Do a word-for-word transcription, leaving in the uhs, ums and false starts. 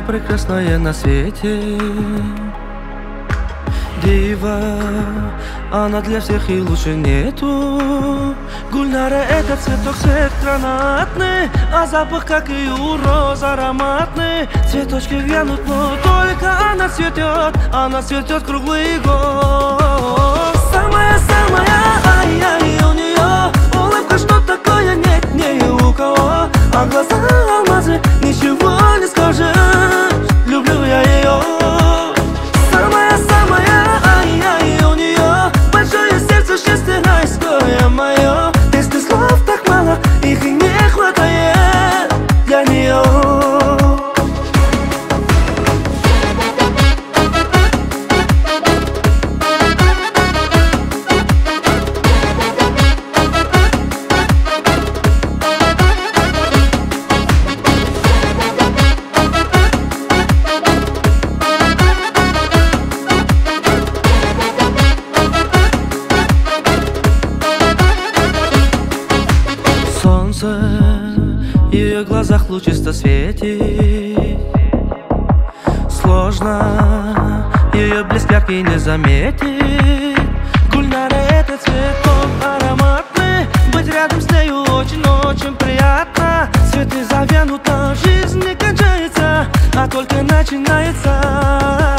прекрасное на свете. Дива, она для всех и лучше нету. Гульнара — это цветок, цвет гранатный, а запах, как и у роз, ароматный. Цветочки вянут, но только она цветет, она цветет круглый год. Самая-самая, ай-яй, у нее улыбка, что такое нет ни у кого. А глаза алмазы, ничего не скажешь, люблю я ее. Самая-самая, ай-яй, у нее большое сердце, счастье райское мое. Если слов так мало, их и не хватает для нее. В ее глазах лучисто светит. Сложно ее блеск яркий не заметить. Гульнара — это цветок ароматный, быть рядом с нею очень-очень приятно. Цветы завянут, но жизнь не кончается, а только начинается.